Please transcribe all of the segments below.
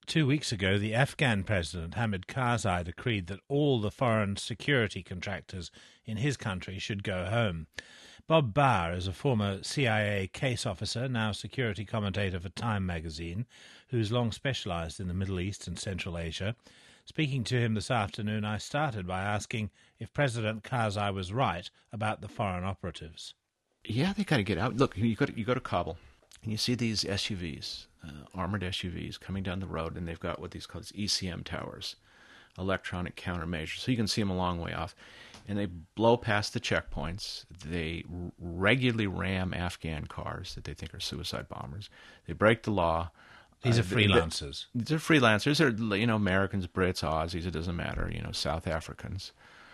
2 weeks ago, the Afghan president, Hamid Karzai, decreed that all the foreign security contractors in his country should go home. Bob Barr is a former CIA case officer, now security commentator for Time magazine, who's long specialised in the Middle East and Central Asia. Speaking to him this afternoon, I started by asking if President Karzai was right about the foreign operatives. Yeah, they got to get out. Look, you go to Kabul, and you see these SUVs, armored SUVs, coming down the road, and they've got what these called ECM towers, electronic countermeasures. So you can see them a long way off. And they blow past the checkpoints. They regularly ram Afghan cars that they think are suicide bombers. They break the law. These are freelancers. They're freelancers. They're, Americans, Brits, Aussies, it doesn't matter, South Africans,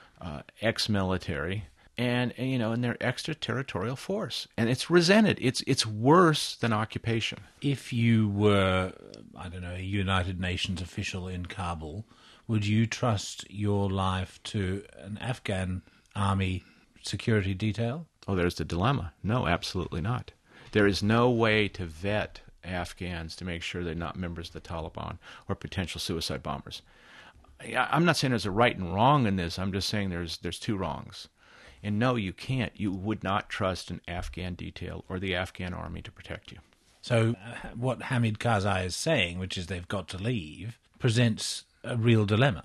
ex-military, and they're extraterritorial force. And it's resented. It's worse than occupation. If you were, a United Nations official in Kabul, would you trust your life to an Afghan army security detail? Oh, there's the dilemma. No, absolutely not. There is no way to vet Afghans to make sure they're not members of the Taliban or potential suicide bombers. I'm not saying there's a right and wrong in this. I'm just saying there's two wrongs. And no, you can't. You would not trust an Afghan detail or the Afghan army to protect you. So what Hamid Karzai is saying, which is they've got to leave, presents a real dilemma.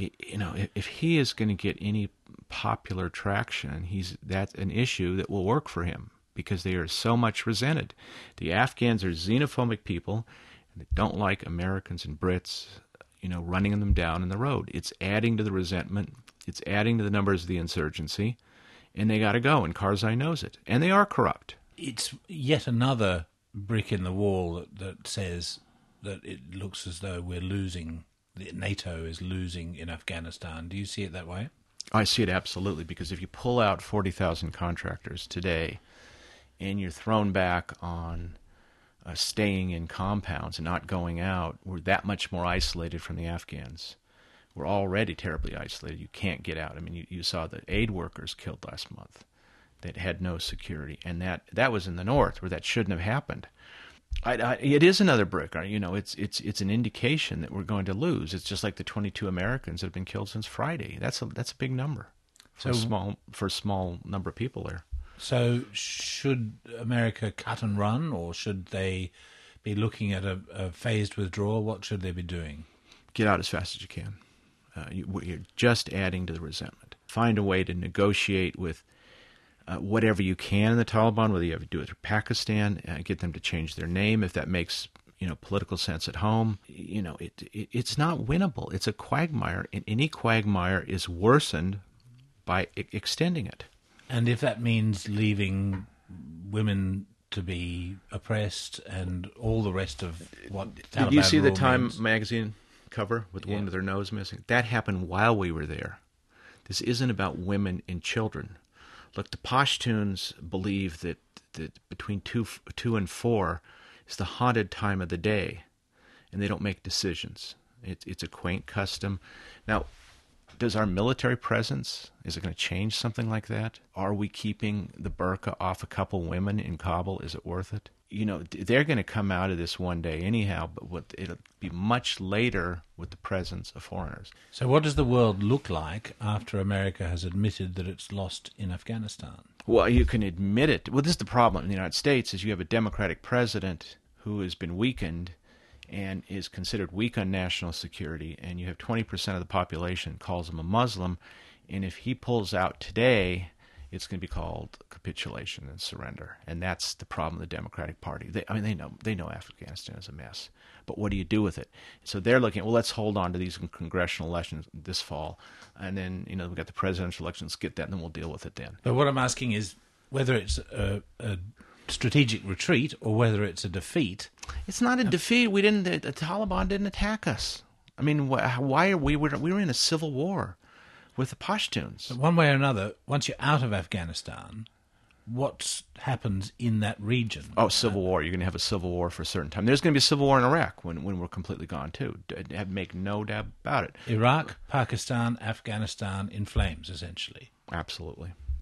If he is going to get any popular traction, that's an issue that will work for him because they are so much resented. The Afghans are xenophobic people, and they don't like Americans and Brits, running them down in the road. It's adding to the resentment. It's adding to the numbers of the insurgency, and they got to go. And Karzai knows it, and they are corrupt. It's yet another brick in the wall that says that it looks as though we're losing. NATO is losing in Afghanistan. Do you see it that way? I see it absolutely, because if you pull out 40,000 contractors today and you're thrown back on staying in compounds and not going out, we're that much more isolated from the Afghans. We're already terribly isolated. You can't get out. I mean, you saw the aid workers killed last month that had no security, and that was in the north where that shouldn't have happened. It is another brick. It's an indication that we're going to lose. It's just like the 22 Americans that have been killed since Friday. That's a big number for a small number of people there. So should America cut and run, or should they be looking at a phased withdrawal? What should they be doing? Get out as fast as you can. You're just adding to the resentment. Find a way to negotiate with whatever you can in the Taliban, whether you have to do it through Pakistan, get them to change their name if that makes political sense at home. It's not winnable. It's a quagmire, and any quagmire is worsened by extending it. And if that means leaving women to be oppressed and all the rest of what Taliban Did you see the rule Time means. magazine cover with the woman with her nose missing? That happened while we were there. This isn't about women and children. Look, the Pashtuns believe that between 2 and 4 is the haunted time of the day, and they don't make decisions. It's a quaint custom. Now, does our military presence, is it going to change something like that? Are we keeping the burqa off a couple women in Kabul? Is it worth it? They're going to come out of this one day anyhow, but it'll be much later with the presence of foreigners. So what does the world look like after America has admitted that it's lost in Afghanistan? Well, you can admit it. Well, this is the problem in the United States, is you have a Democratic president who has been weakened and is considered weak on national security, and you have 20% of the population calls him a Muslim, and if he pulls out today, it's going to be called capitulation and surrender, and that's the problem of the Democratic Party. They know Afghanistan is a mess, but what do you do with it? So they're looking at, well, let's hold on to these congressional elections this fall, and then we've got the presidential elections, get that, and then we'll deal with it then. But what I'm asking is whether it's a strategic retreat or whether it's a defeat. It's not a defeat. The Taliban didn't attack us. I mean, why are we were in a civil war with the Pashtuns. But one way or another, once you're out of Afghanistan, what happens in that region? Oh, civil war. You're going to have a civil war for a certain time. There's going to be a civil war in Iraq when we're completely gone, too. Make no doubt about it. Iraq, Pakistan, Afghanistan in flames, essentially. Absolutely.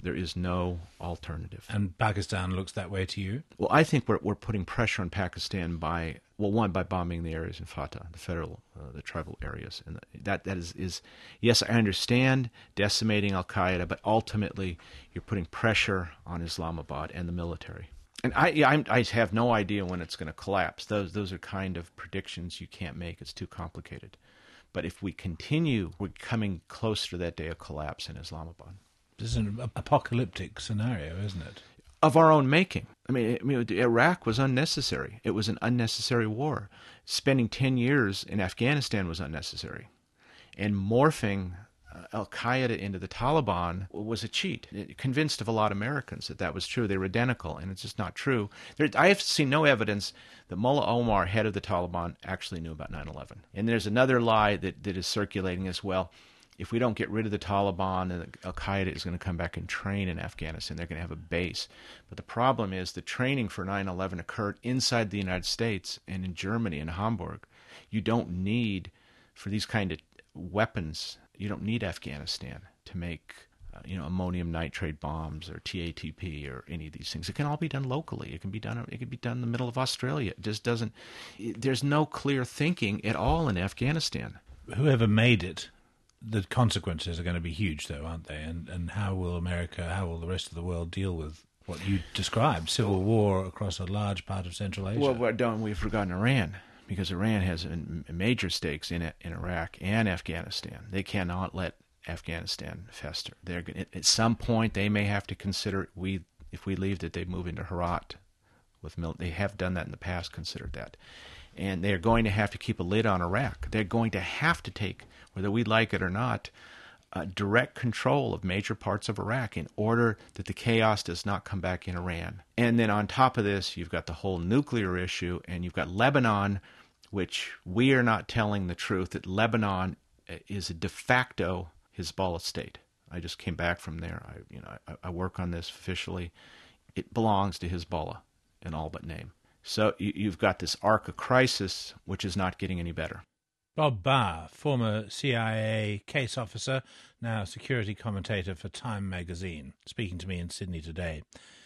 There is no alternative. And Pakistan looks that way to you? Well, I think we're putting pressure on Pakistan by bombing the areas in Fatah, the tribal areas, and that is yes, I understand decimating Al Qaeda, but ultimately you're putting pressure on Islamabad and the military. And I have no idea when it's going to collapse. Those are kind of predictions you can't make. It's too complicated. But if we continue, we're coming closer to that day of collapse in Islamabad. This is an apocalyptic scenario, isn't it? Of our own making. I mean, Iraq was unnecessary. It was an unnecessary war. Spending 10 years in Afghanistan was unnecessary. And morphing Al-Qaeda into the Taliban was a cheat. It convinced of a lot of Americans that was true. They were identical, and it's just not true. I have seen no evidence that Mullah Omar, head of the Taliban, actually knew about 9/11. And there's another lie that is circulating as well. If we don't get rid of the Taliban, then Al-Qaeda is going to come back and train in Afghanistan. They're going to have a base. But the problem is the training for 9/11 occurred inside the United States and in Germany and Hamburg. You don't need, for these kind of weapons, you don't need Afghanistan to make ammonium nitrate bombs or TATP or any of these things. It can all be done locally. It can be done in the middle of Australia. It just doesn't. There's no clear thinking at all in Afghanistan. Whoever made it, the consequences are going to be huge, though, aren't they? And how will the rest of the world deal with what you described, civil war across a large part of Central Asia? Well, we've forgotten Iran, because Iran has major stakes in Iraq and Afghanistan. They cannot let Afghanistan fester. At some point, they may have to consider if we leave that they move into Herat. They have done that in the past, considered that. And they are going to have to keep a lid on Iraq. They're going to have to take, whether we like it or not, direct control of major parts of Iraq in order that the chaos does not come back in Iran. And then on top of this, you've got the whole nuclear issue, and you've got Lebanon, which we are not telling the truth, that Lebanon is a de facto Hezbollah state. I just came back from there. I work on this officially. It belongs to Hezbollah in all but name. So you've got this arc of crisis, which is not getting any better. Bob Barr, former CIA case officer, now security commentator for Time magazine, speaking to me in Sydney today.